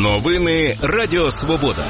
Новини Радіо Свобода.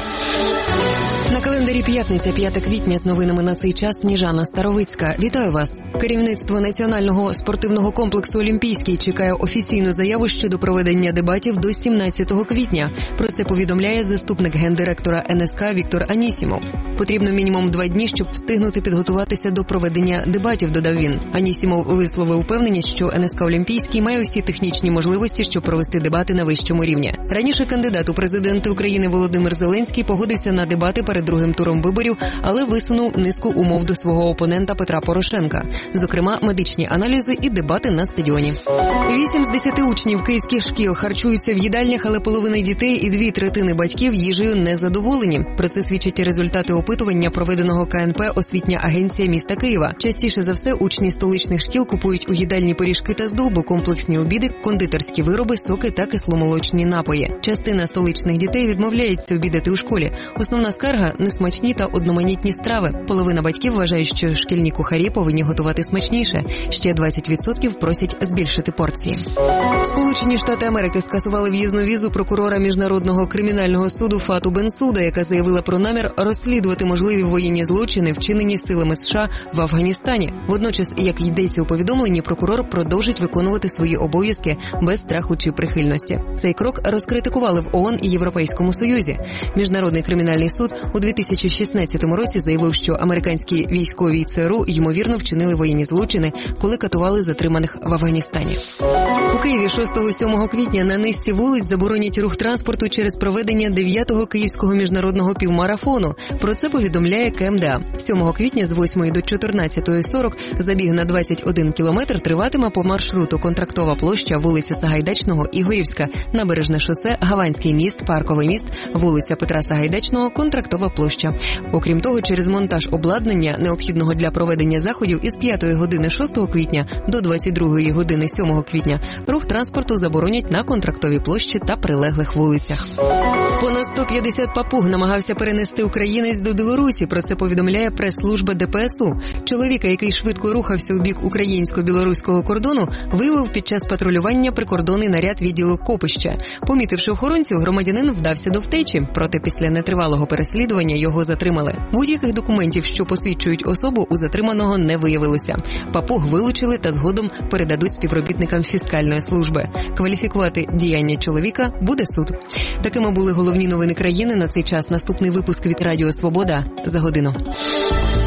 На календарі п'ятниця, 5 квітня, з новинами на цей час Сніжана Старовицька. Вітаю вас. Керівництво Національного спортивного комплексу «Олімпійський» чекає офіційну заяву щодо проведення дебатів до 17 квітня. Про це повідомляє заступник гендиректора НСК Віктор Анісімов. Потрібно мінімум 2 дні, щоб встигнути підготуватися до проведення дебатів, додав він. Анісімов висловив упевненість, що НСК «Олімпійський» має усі технічні можливості, щоб провести дебати на вищому рівні. Раніше кандидат у президенти України Володимир Зеленський погодився на дебати перед другим туром виборів, але висунув низку умов до свого опонента Петра Порошенка. Зокрема, медичні аналізи і дебати на стадіоні. 8 з 10 учнів київських шкіл харчуються в їдальнях, але половина дітей і 2/3 батьків їжею не задоволені. Про це свідчать результати опитування, проведеного КНП «Освітня агенція міста Києва». Частіше за все учні столичних шкіл купують у їдальні пиріжки та здобу, комплексні обіди, кондитерські вироби, соки та кисломолочні напої. Частина столичних дітей відмовляється обідати у школі. Основна скарга – несмачні та одноманітні страви. Половина батьків вважає, що шкільні кухарі повинні готувати смачніше. Ще 20% просять збільшити порції. Сполучені Штати Америки скасували в'їзну візу прокурора Міжнародного кримінального суду Фату Бенсуда, яка заявила про намір розслідувати можливі воєнні злочини, вчинені силами США в Афганістані. Водночас, як йдеться у повідомленні, прокурор продовжить виконувати свої обов'язки без страху чи прихильності. Цей крок розкритикували в ООН і Європейському Союзі. Міжнародний кримінальний суд у 2016 році заявив, що американські військові ЦРУ ймовірно вчинили воєнні злочини, коли катували затриманих в Афганістані. У Києві 6-7 квітня на низці вулиць заборонять рух транспорту через проведення 9-го Київського міжнародного півмарафону. Про це повідомляє КМДА. 7 квітня з 8 до 14:40 забіг на 21 кілометр триватиме по маршруту Контрактова площа, вулиця Сагайдачного, Ігорівська, Набережне шосе, Гаванський міст, Парковий міст, вулиця Петра Сагайдачного, Контрактова площа. Окрім того, через монтаж обладнання, необхідного для проведення заходів, із 5 години 6 квітня до 22 години 7 квітня рух транспорту заборонять на Контрактовій площі та прилеглих вулицях. Понад 150 папуг намагався перенести українець до Білорусі. Про це повідомляє прес-служба ДПСУ. Чоловіка, який швидко рухався у бік українсько-білоруського кордону, виявив під час патрулювання прикордонний наряд відділу Копища. Помітивши охоронців, громадянин вдався до втечі, проте після нетривалого переслідування його затримали. Будь-яких документів, що посвідчують особу, у затриманого не виявилося. Папуг вилучили та згодом передадуть співробітникам фіскальної служби. Кваліфікувати діяння чоловіка буде суд. Такими були головні новини країни на цей час. Наступний випуск від Радіо Свобода за годину.